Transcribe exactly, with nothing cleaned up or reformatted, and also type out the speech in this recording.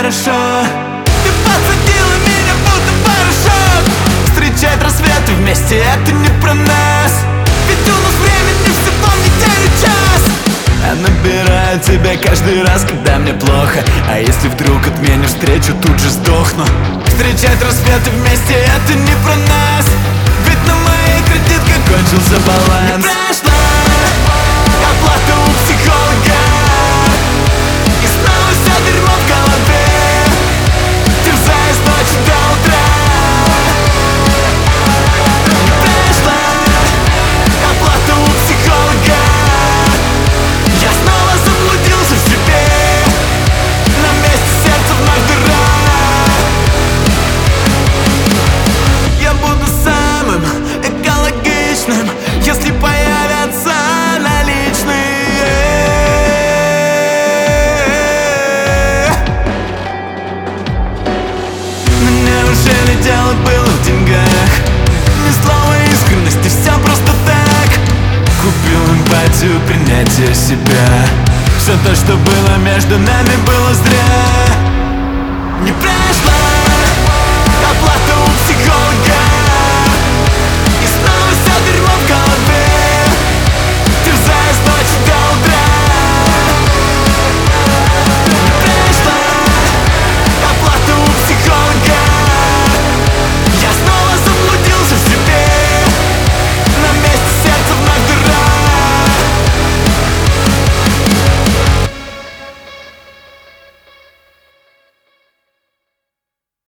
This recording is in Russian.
хорошо. Ты подсадила меня будто порошок. Встречать рассветы вместе, это не про нас. Ведь у нас времени всего неделю час. Я набираю тебя каждый раз, когда мне плохо. А если вдруг отменишь встречу, тут же сдохну. Встречать рассветы вместе, это не про нас. Ведь на моей кредитке кончился баланс. Не прошла оплата у психолога, и снова все дерьмо в голове, терзая с ночи до утра. Не прошла оплата у психолога, я снова заблудился в себе, на месте сердца вновь дыра. Я буду самым экологичным, если появятся наличные. Но неужели дело было в деньгах? Ни слова искренности, все просто так. Купил эмпатию, принятие себя. Все то, что было между нами, было зря. Не прошло